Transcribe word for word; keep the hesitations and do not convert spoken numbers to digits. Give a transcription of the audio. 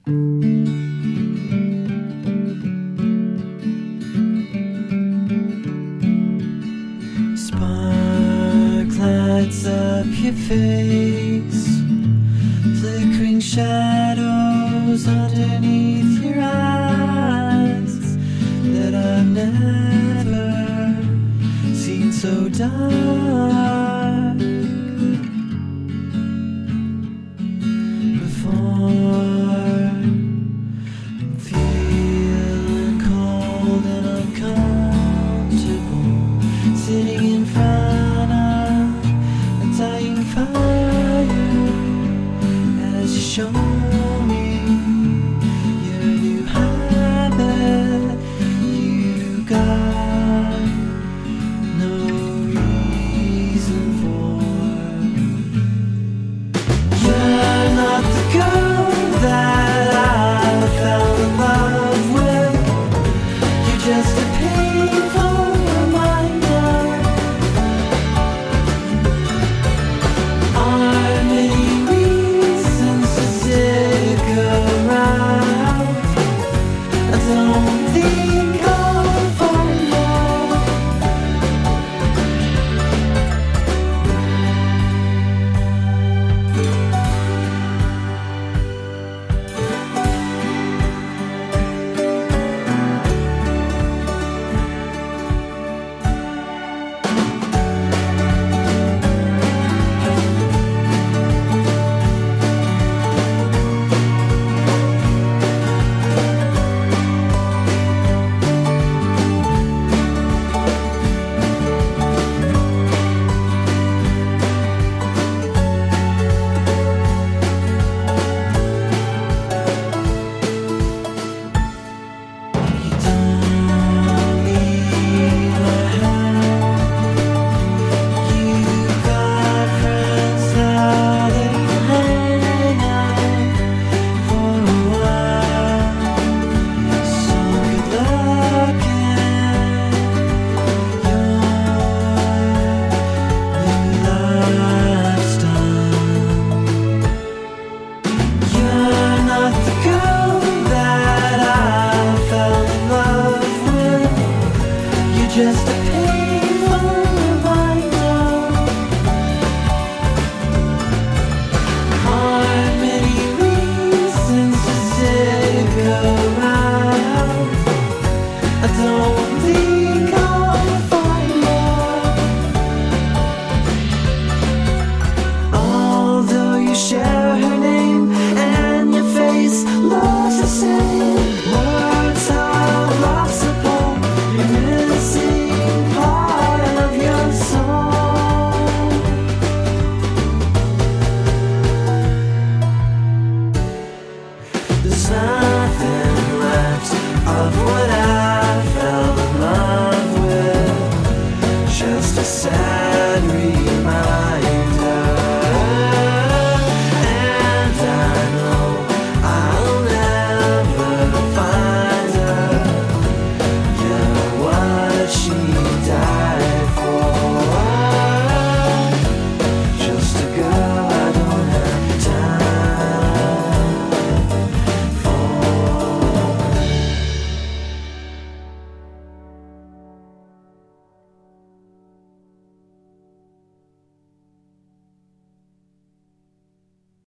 Spark lights up your face, flickering shadows underneath your eyes that I've never seen so dark before. I'm feeling cold and uncomfortable, sitting in front of a dying fire as you show me your new habit. You got no reason for. You're not the girl that I fell in love with. You're just a painful reminder. Are many reasons to stick around? I don't think I'll find more. Just